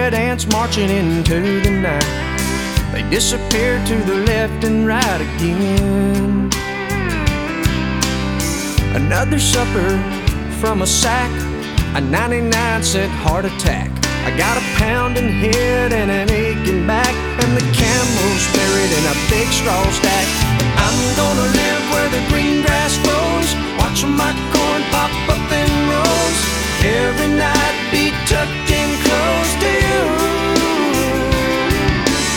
red ants marching into the night. They disappear to the left and right again. Another supper from a sack, a 99-cent heart attack. I got a pounding head and an aching back.